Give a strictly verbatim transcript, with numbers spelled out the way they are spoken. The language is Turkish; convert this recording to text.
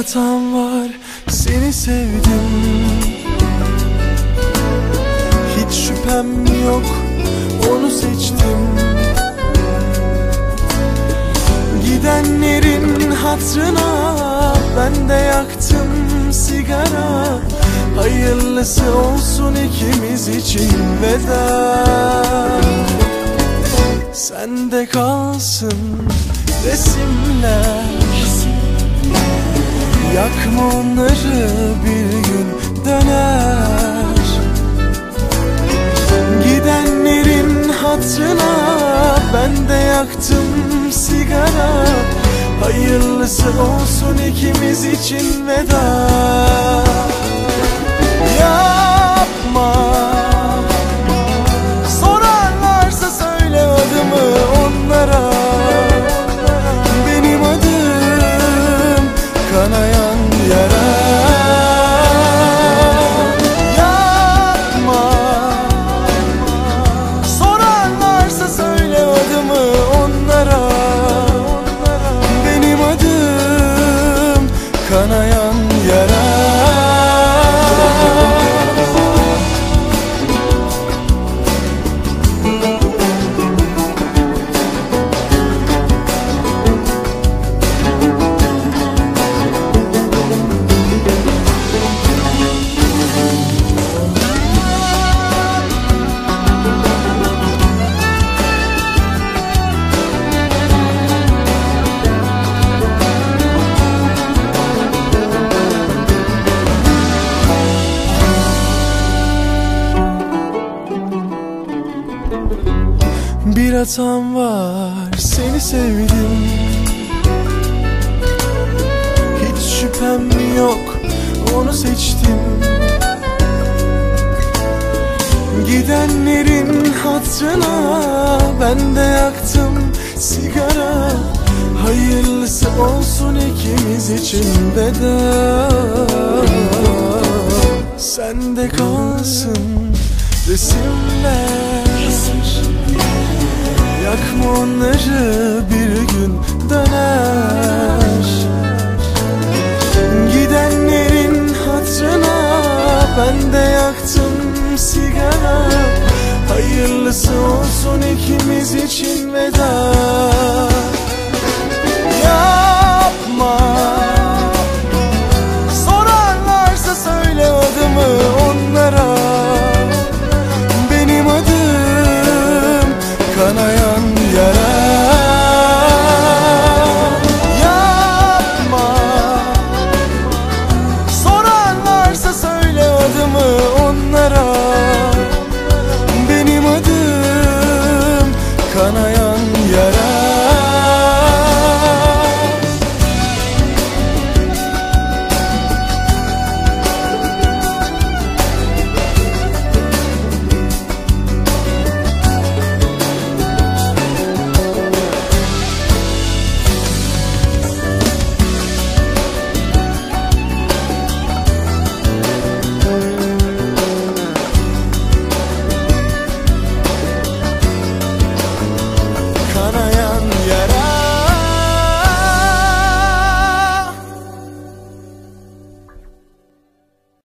hatam var, seni sevdim. Hiç şüphem yok, onu seçtim. Gidenlerin hatırına ben de yaktım sigara. Hayırlısı olsun ikimiz için veda. Sende kalsın resimler, yakma onları, bir gün döner. Gidenlerin hatırına ben de yaktım sigara. Hayırlısı olsun ikimiz için veda. Yapma, sorarlarsa söyle adımı onlara. Benim adım kanayan yara. Yapma, sorarlarsa söyle adımı onlara. Benim adım kanayan yara. Bir hatam var, seni sevdim. Hiç şüphem yok, onu seçtim. Gidenlerin hatırına ben de yaktım sigara. Hayırlısı olsun ikimiz için veda. Sende kalsın resimler, yakma onları, bir gün döner. Gidenlerin hatırına ben de yaktım sigara. Hayırlısı olsun ikimiz için veda.